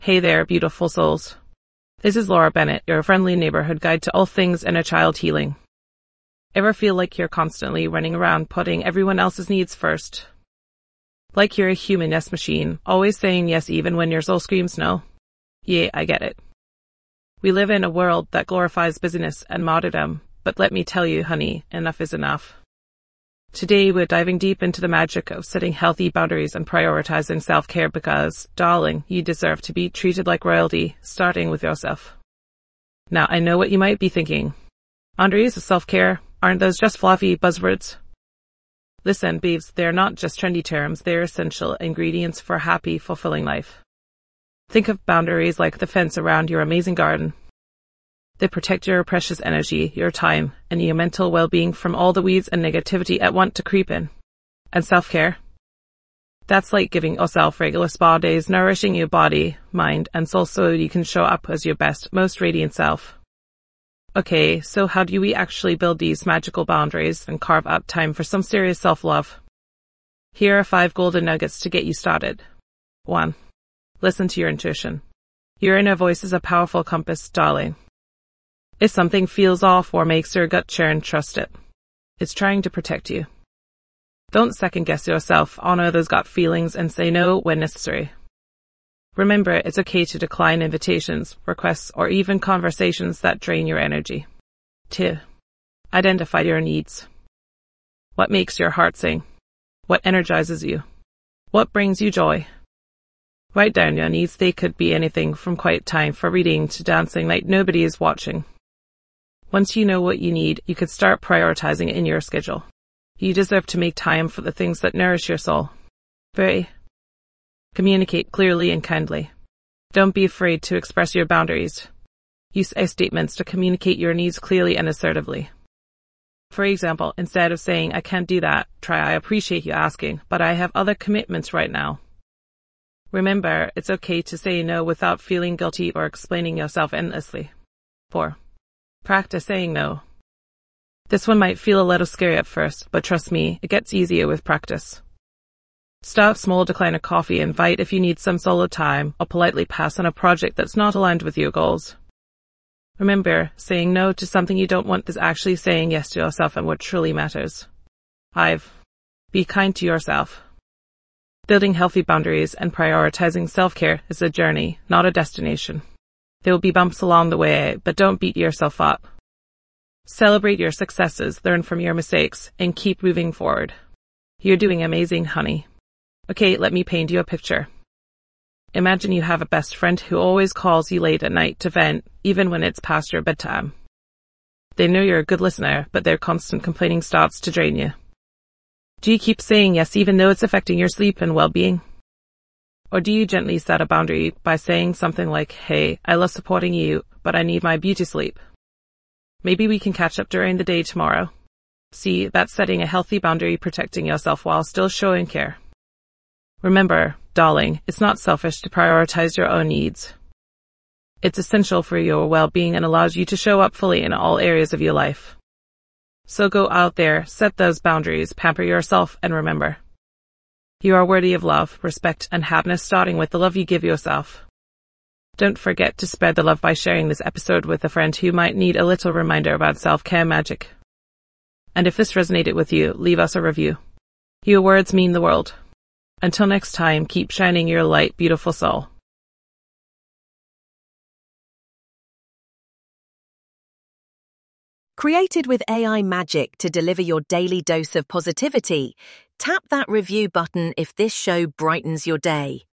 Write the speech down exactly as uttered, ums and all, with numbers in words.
Hey there, beautiful souls. This is Laura Bennett, your friendly neighborhood guide to all things inner child healing. Ever feel like you're constantly running around putting everyone else's needs first? Like you're a human yes machine, always saying yes even when your soul screams no? Yeah, I get it. We live in a world that glorifies busyness and martyrdom, but let me tell you, honey, enough is enough. Today we're diving deep into the magic of setting healthy boundaries and prioritizing self-care because, darling, you deserve to be treated like royalty, starting with yourself. Now, I know what you might be thinking. Boundaries of self-care, aren't those just fluffy buzzwords? Listen, babes, they're not just trendy terms, they're essential ingredients for a happy, fulfilling life. Think of boundaries like the fence around your amazing garden. They protect your precious energy, your time, and your mental well-being from all the weeds and negativity that want to creep in. And self-care? That's like giving yourself regular spa days, nourishing your body, mind, and soul so you can show up as your best, most radiant self. Okay, so how do we actually build these magical boundaries and carve out time for some serious self-love? Here are five golden nuggets to get you started. One. Listen to your intuition. Your inner voice is a powerful compass, darling. If something feels off or makes your gut churn, trust it. It's trying to protect you. Don't second-guess yourself, honor those gut feelings and say no when necessary. Remember, it's okay to decline invitations, requests, or even conversations that drain your energy. Two. Identify your needs. What makes your heart sing? What energizes you? What brings you joy? Write down your needs. They could be anything from quiet time for reading to dancing like nobody is watching. Once you know what you need, you could start prioritizing it in your schedule. You deserve to make time for the things that nourish your soul. Three. Communicate clearly and kindly. Don't be afraid to express your boundaries. Use I statements to communicate your needs clearly and assertively. For example, instead of saying, I can't do that, try I appreciate you asking, but I have other commitments right now. Remember, it's okay to say no without feeling guilty or explaining yourself endlessly. Four. Practice saying no. This one might feel a little scary at first, but trust me, it gets easier with practice. Start small, decline a coffee, invite if you need some solo time, or politely pass on a project that's not aligned with your goals. Remember, saying no to something you don't want is actually saying yes to yourself and what truly matters. Five. Be kind to yourself. Building healthy boundaries and prioritizing self-care is a journey, not a destination. There will be bumps along the way, but don't beat yourself up. Celebrate your successes, learn from your mistakes, and keep moving forward. You're doing amazing, honey. Okay, let me paint you a picture. Imagine you have a best friend who always calls you late at night to vent, even when it's past your bedtime. They know you're a good listener, but their constant complaining starts to drain you. Do you keep saying yes even though it's affecting your sleep and well-being? Or do you gently set a boundary by saying something like, hey, I love supporting you, but I need my beauty sleep. Maybe we can catch up during the day tomorrow. See, that's setting a healthy boundary, protecting yourself while still showing care. Remember, darling, it's not selfish to prioritize your own needs. It's essential for your well-being and allows you to show up fully in all areas of your life. So go out there, set those boundaries, pamper yourself, and remember, you are worthy of love, respect, and happiness, starting with the love you give yourself. Don't forget to spread the love by sharing this episode with a friend who might need a little reminder about self-care magic. And if this resonated with you, leave us a review. Your words mean the world. Until next time, keep shining your light, beautiful soul. Created with A I magic to deliver your daily dose of positivity, tap that review button if this show brightens your day.